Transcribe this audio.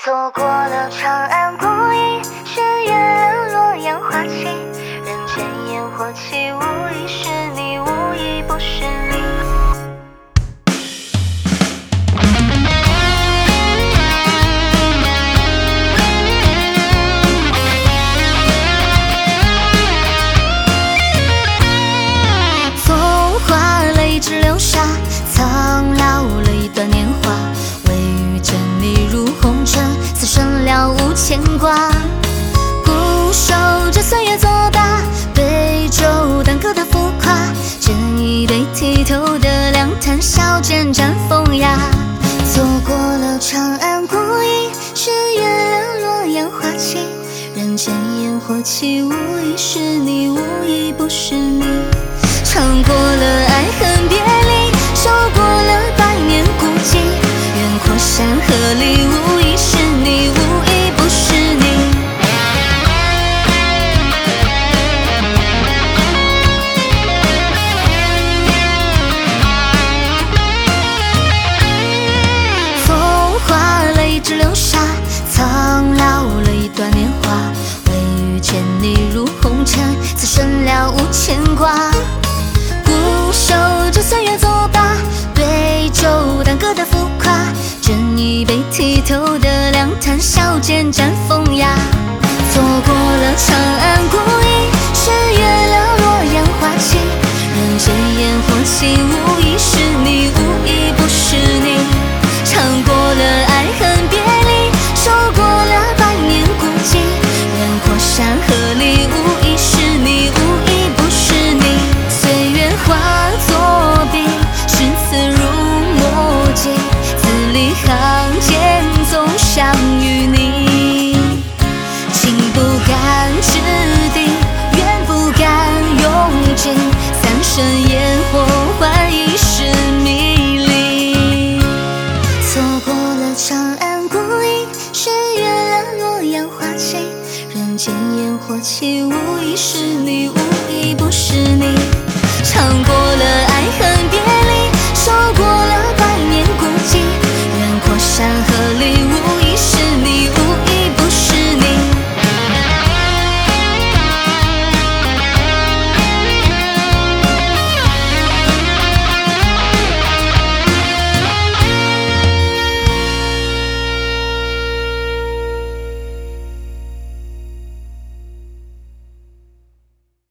错过了长安故意，是月落烟花起，人间烟火气，无疑是你，无疑不是你。风化了一直流沙，苍老了一段年华，未遇见你如红尘，此生了无牵挂。固守着岁月作罢，杯酒当歌的浮夸，斟一杯剔透的凉谈，笑间沾风雅。错过了长安故意，是月落烟花起，人间烟火气，无疑是你，无疑不是你。尝过了爱恨别离，受过了百年孤寂，远阔山河里，无疑是你，无疑不是你。风化了一直流沙，苍老了一段年华，未遇见你如红尘，此生了无牵挂。固守着岁月作罢，对酒当歌的浮夸，斟一杯剔透的凉谈，笑间沾风雅。错过了长安故意，是月了落烟花起，人间烟火气，无疑是你。